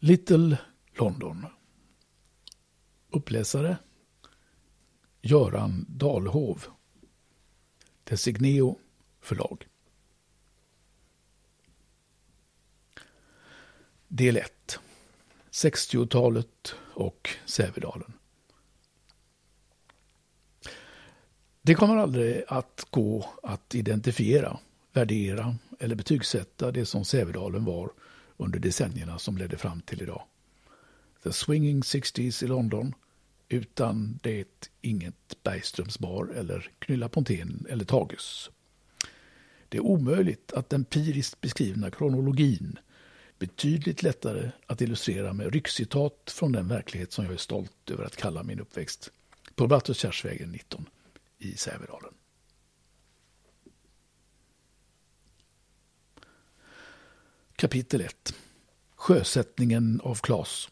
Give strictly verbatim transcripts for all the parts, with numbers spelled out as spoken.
Little London. Uppläsare Göran Dahlhov. Designeo förlag. Del ett. sextiotalet och Sävedalen. Det kommer aldrig att gå att identifiera, värdera eller betygsätta det som Sävedalen var under decennierna som ledde fram till idag. The Swinging Sixties i London, utan det inget Bergströms bar eller Knylla Pontén eller Tagus. Det är omöjligt att empiriskt beskrivna kronologin betydligt lättare att illustrera med ryckcitat från den verklighet som jag är stolt över att kalla min uppväxt på Brattekärsvägen nitton i Sävedalen. Kapitel ett. Sjösättningen av Klas.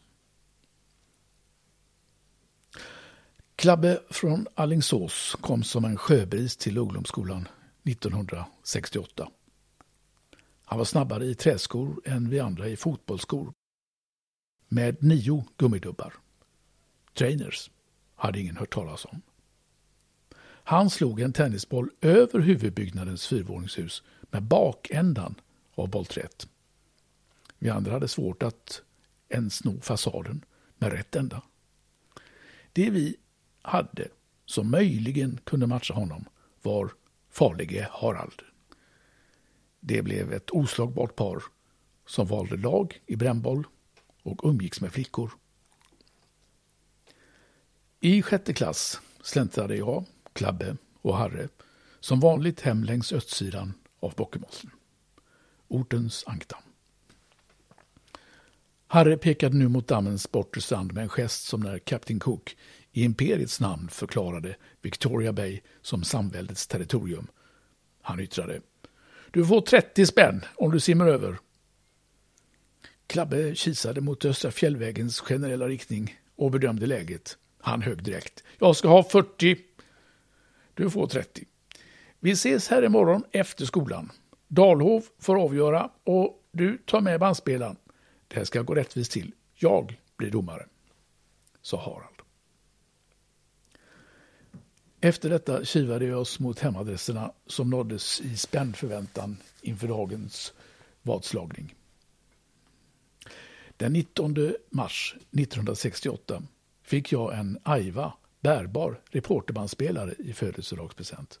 Klabbe från Alingsås kom som en sjöbris till ungdomsskolan nittonhundrasextioåtta. Han var snabbare i träskor än vi andra i fotbollsskor. Med nio gummidubbar. Trainers hade ingen hört talas om. Han slog en tennisboll över huvudbyggnadens fyrvåningshus med bakändan av bollträet. Vi andra hade svårt att ens nå fasaden med rätt ända. Det vi hade som möjligen kunde matcha honom var farlige Harald. Det blev ett oslagbart par som valde lag i brännboll och umgicks med flickor. I sjätte klass släntrade jag, Klabbe och Harre som vanligt hem längs östsidan av Bockemossen. Ortens ankdamm. Harre pekade nu mot dammens bortre strand med en gest som när Captain Cook i imperiets namn förklarade Victoria Bay som samväldets territorium. Han yttrade: "Du får trettio spänn om du simmar över." Klabbe kisade mot östra fjällvägens generella riktning och bedömde läget. Han högg direkt: "Jag ska ha fyrtio. Du får trettio. Vi ses här imorgon efter skolan. Dahlhov får avgöra och du tar med bandspelaren. Det här ska gå rättvist till. Jag blir domare", sa Harald. Efter detta kivade vi oss mot hemadresserna som nåddes i spänd förväntan inför dagens vadslagning. Den nittonde mars nittonhundrasextioåtta fick jag en Aiva bärbar reporterbandspelare i födelsedagspresent.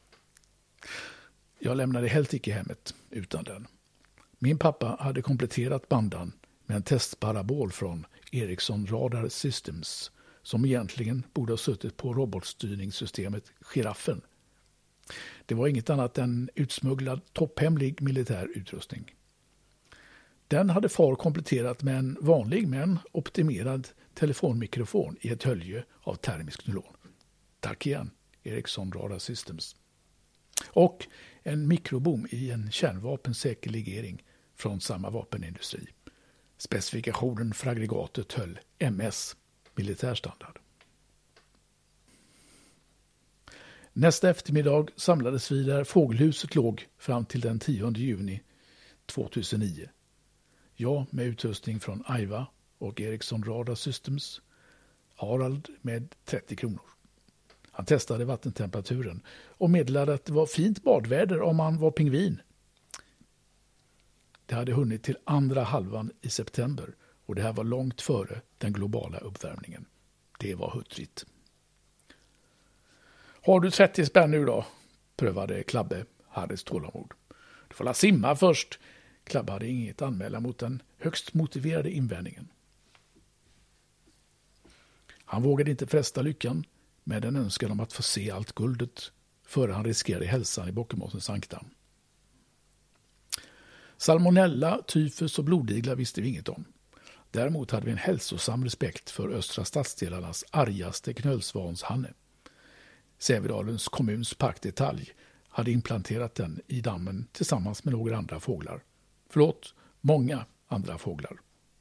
Jag lämnade helt icke hemmet utan den. Min pappa hade kompletterat bandan med en testparabol från Ericsson Radar Systems som egentligen borde ha suttit på robotstyrningssystemet Giraffen. Det var inget annat än utsmugglad topphemlig militär utrustning. Den hade far kompletterat med en vanlig men optimerad telefonmikrofon i ett hölje av termisk nylon. Tack igen, Ericsson Radar Systems. Och en mikrobom i en kärnvapensäker legering från samma vapenindustri. Specifikationen för aggregatet höll M S, militärstandard. Nästa eftermiddag samlades vi där fågelhuset låg fram till den tionde juni tvåtusennio. Jag med utrustning från Aiva och Ericsson Radar Systems. Harald med trettio kronor. Han testade vattentemperaturen och meddelade att det var fint badväder om man var pingvin. Det hade hunnit till andra halvan i september och det här var långt före den globala uppvärmningen. Det var huttrigt. "Har du trettio spänn nu då?" prövade Klabbe Harrys tålamod. "Du får la simma först." Klabbe hade inget anmäla mot den högst motiverade invändningen. Han vågade inte fresta lyckan med en önskan om att få se allt guldet före han riskerade hälsan i Bockemossens ankdamm. Salmonella, tyfus och blodiglar visste vi inget om. Däremot hade vi en hälsosam respekt för östra stadsdelarnas argaste knölsvanshanne. Sävedalens kommuns parkdetalj hade implanterat den i dammen tillsammans med några andra fåglar. Förlåt, många andra fåglar.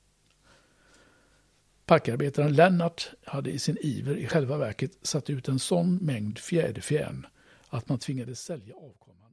Parkarbetaren Lennart hade i sin iver i själva verket satt ut en sån mängd fjäderfjärn att man tvingades sälja avkomma.